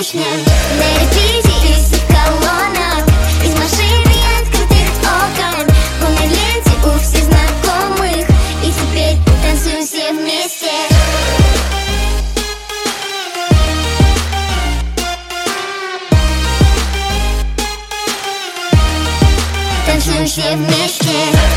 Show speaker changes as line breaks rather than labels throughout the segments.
песня. На репите из всех колонок, из машин и открытых окон, на ленте у всех знакомых, и теперь танцуем все вместе. Танцуем все вместе.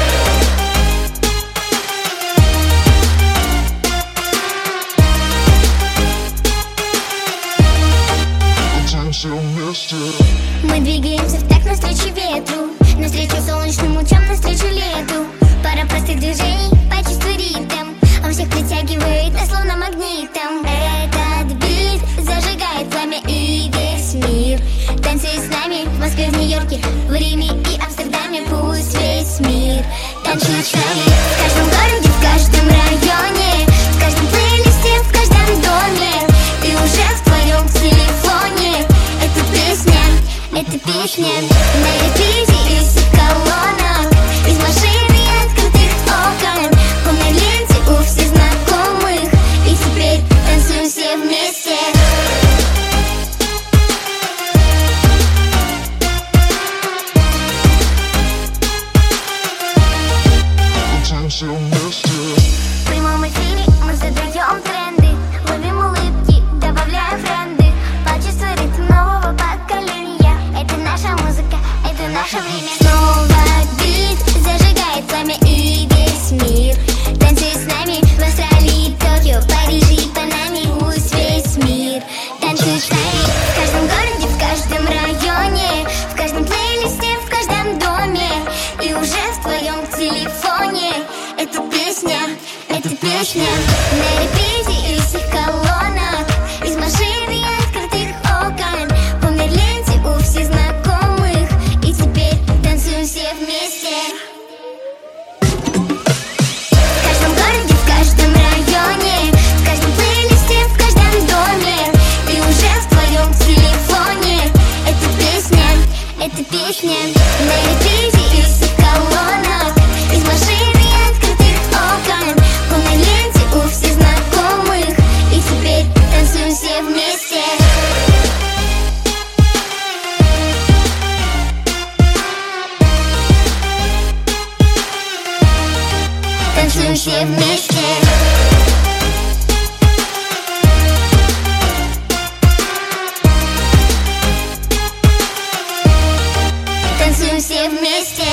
Мы двигаемся в такт навстречу ветру, навстречу солнечным лучам, навстречу лету. Пара простых движений, почувствуй ритм, он всех притягивает нас словно магнитом. Этот бит зажигает пламя и весь мир танцует с нами в Москве, в Нью-Йорке, в Риме и Амстердаме. Пусть весь мир танцует с нами. В каждом городе, в каждом районе, в каждом плейлисте, в каждом доме, и уже в твоем телефоне. Это песня на репите из всех колонок, из машин и открытых окон, на ленте у всех знакомых, и теперь танцуем все вместе. В прямом эфире мы задаем тренды, ловим улыбки, добавляем френды. Почувствуй ритм нового поколения. Это наша музыка, это наше время. Снова бит зажигает пламя и весь мир танцует с нами в Австралии, Токио, Париже и Панаме. Пусть весь мир танцует с нами. В каждом городе, в каждом районе, в каждом плейлисте, в каждом доме, и уже в твоем телефоне. Это песня на репите из всех колонок, из машин и открытых окон, по ленте у всех знакомых, и теперь танцуем все вместе. В каждом городе, в каждом районе, в каждом плейлисте, в каждом доме, и уже в твоем телефоне. Это песня на репите из всех колонок, из машин и открытых окон, на ленте у всех знакомых, и теперь танцуем все вместе. Танцуем все вместе. Танцуем все вместе.